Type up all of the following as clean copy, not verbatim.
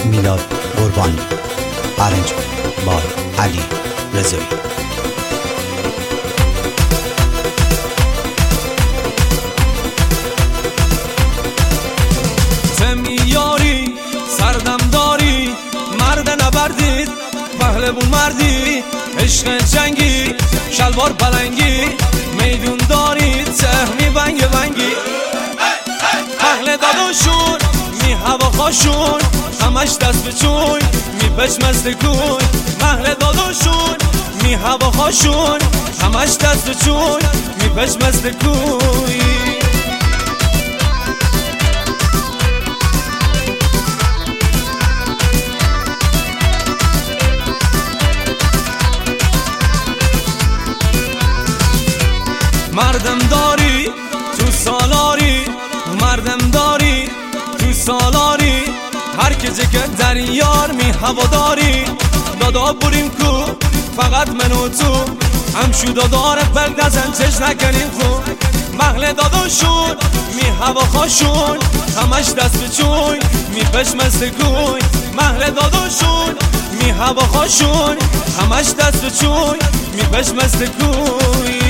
میلاد قربانی، ارنج بای علی رضایی. یاری سردم داری، مرد نبردید پهلوون مردی، عشق جنگی شلوار پلنگی، میدون دارید سهمی بنگ بنگی. اهل داداشون می هوا خاشون، همش دست به چوی می پشمست کوی. اهل داداشون می هوا خاشون، همش دست به چوی می پشمست کوی. مردم داری تو سالاری، مردم داری تو سالاری، هر کجا که در یار می هوا داری. دادا بریم کو فقط من و تو، همشو داداره بلدزن چش نکنیم خون. محل داداشون می هوا خاشون، همش دست به چوی می پشمست کوی. محل داداشون می هوا خاشون، همش دست به چوی می پشمست کوی.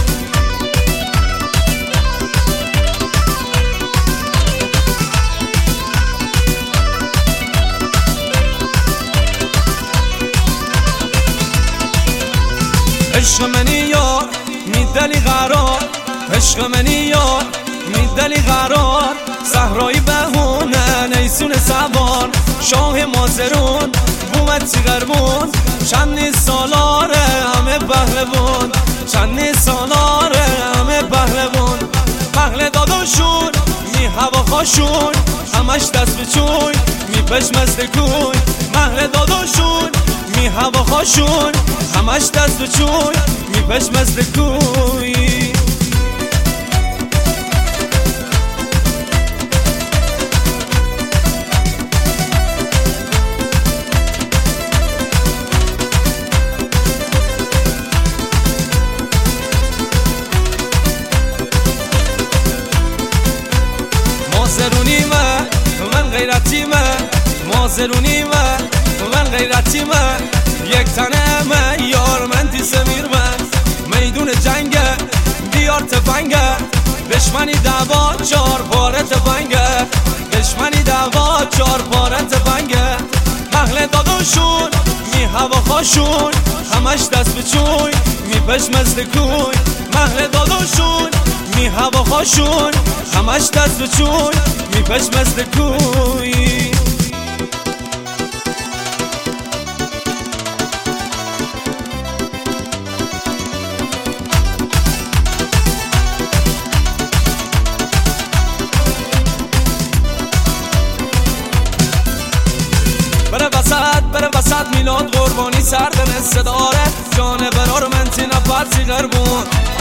عشق منی یار میدلی قرار، عشق منی یار میدلی قرار. صحرای بهونه نیسون سوار، شاه مازرون بومد سیغربون. چند سالاره همه پهلوون، چند سالاره همه پهلوون. پهل داداشون می هوا خاشون، همش دست به چوی می پشمست کوی. محل داداشون می هوا خاشون، همش دست به چوی می پشمست کوی. مازرونی من غیرتی مازرونی من غیرتی یک تنه من یار من تی سمیر میدون جنگه دیار تفنگه. دشمنی دعوا چار پاره تفنگه، دشمنی دعوا چار پاره تفنگه. اهل داداشون می هوا خاشون، همش دست به چوی می پشمست کوی. اهل داداشون می هوا خاشون، همش دست به چوی می پشمست کوی. بره وسط میلاد قربانی، سردن صداره جان برار من تی نفر سیغربون.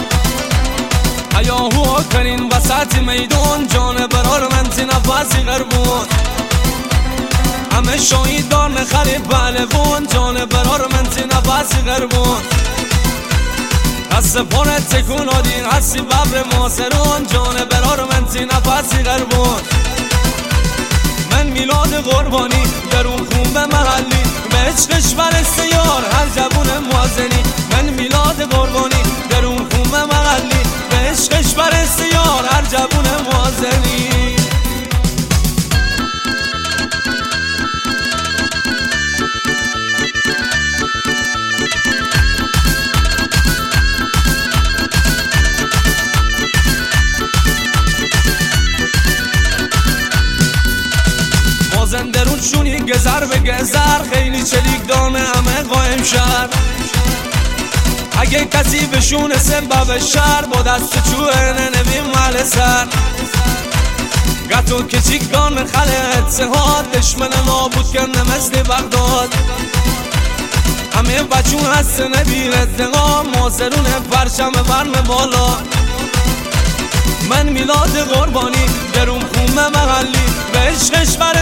هیاهو کنین وسط میدون، جان برار من تی نفر سیغربون. همه شاهیدان نخری پهلوون، جان برار من تی نفر سیغربون. هست پاره تکون آدین هستی ببر ماسرون، جان برار من تی نفر سیغربون. من میلاد قربانی درون خون به محلی، به عشقش برسته یار هر جوون موازنی. من میلاد قربانی درون خون به محلی، به عشقش برسته یار هر جوون موازنی. درون شونی گذر به گذر، خیلی چلیک دانه همه قایم شد. اگه کسی بشونه سبب شر، با دست چوه ننویم مال سر. گتو کچیک دانه خله اتحاد، دشمن نابود کنه مثل بغداد. همه بچون هست نبیر اتقام، مازرون پرچم برم بالا. من میلاد قربانی درون خونه محلی، به عشقش